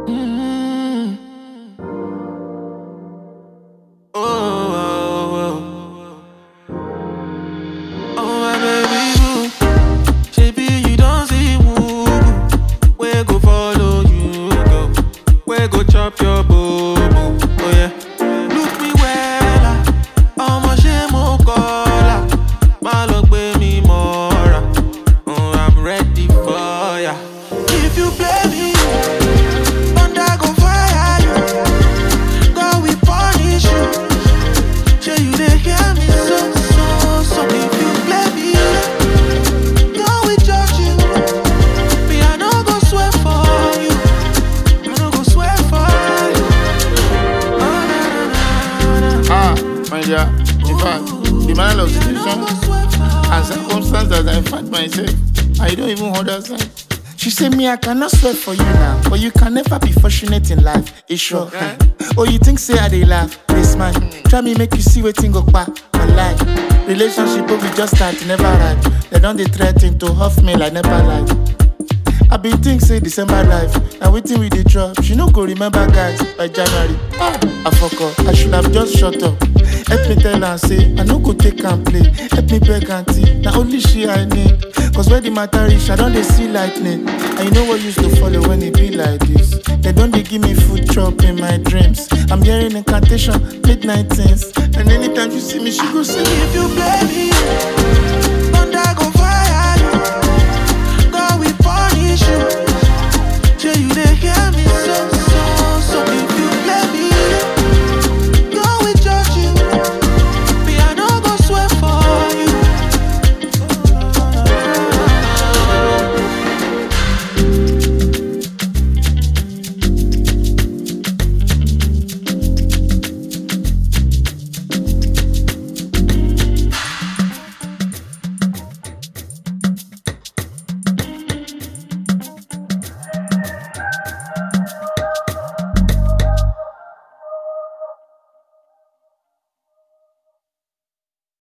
my baby boo. Baby, you don't see woo. Where go follow you go? Where go chop your boo? Oh yeah. Look me well, ọmọ ṣe mo kọ́lá. Má lọ gbé mi mọ́ra. Oh, I'm ready for ya. If you play me, thunder go fire you. God will punish you. Sure you dey hear me so. If you play me, God will judge you. Me, I no go swear for you. I no go swear for you. Oh, na. My dear, in fact, the man of situation and circumstances I find myself, I don't even understand. She say me, I cannot swear for you now, but you can never be fortunate in life. It's sure. Oh, you think say I dey laugh, they smile. Try me make you see wetin go pa my life. Relationship we just start, never right. They don't dey threaten to huff me like never life. I been think say December life, and waiting with the drop. She no go remember guys by January. I fuck up, I should have just shut up. Help me tell her say I no go take and play. Help me beg auntie, now only she I need. Cause where the matter reach, I don't dey see lightning. And you know what used to follow when it be like this. They don't dey give me food chop in my dreams. I'm hearing incantation, mid-19s. And anytime you see me, she go say, if you play me,